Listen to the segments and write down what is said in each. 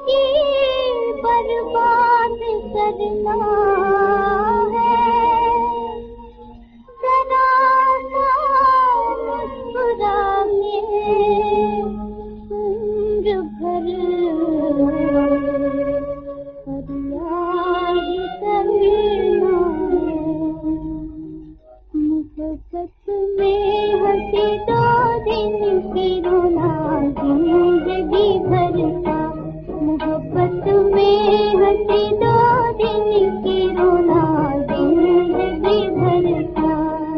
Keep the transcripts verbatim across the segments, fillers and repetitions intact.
जिंदगी बर्बाद करना है, जरा सा मुस्कुरा के उम्र भर फरियाद करना है। मोहब्बत में हंसी दो दिन की रोना जिंदगी भर का, मोहब्बत में हंसी दो दिन की रोना जिंदगी भर का।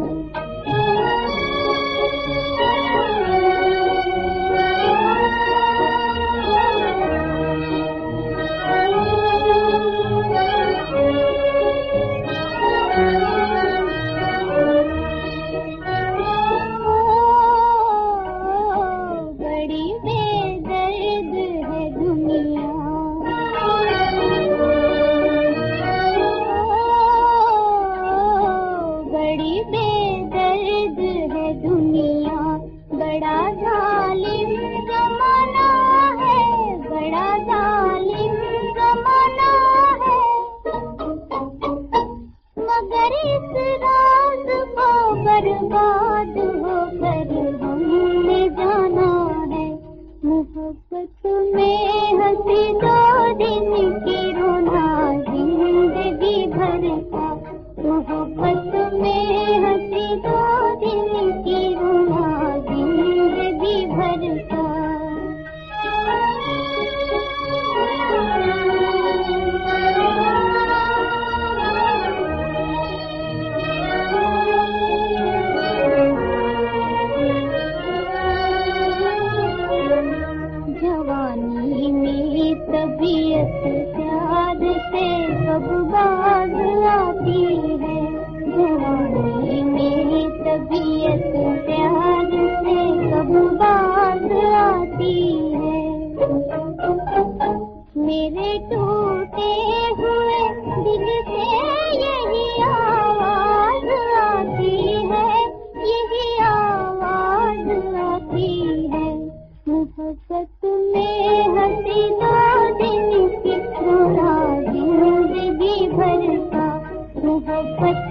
बर्बाद होकर हमने जाना है। मोहब्बत में हंसी दो दिन की रोना जिंदगी भर का, मोहब्बत में हंसी दो दिन की रोना जिंदगी भर का। जवानी में तबीयत प्यार से कब बाज आती है, जवानी में तबीयत प्यार से कब बाज आती है। मेरे टूटे हुए दिल से यही आवाज आती है, यही आवाज आती है। मोहब्बत में हंसी दो दिन की रोना जिंदगी भर का, मोहब्बत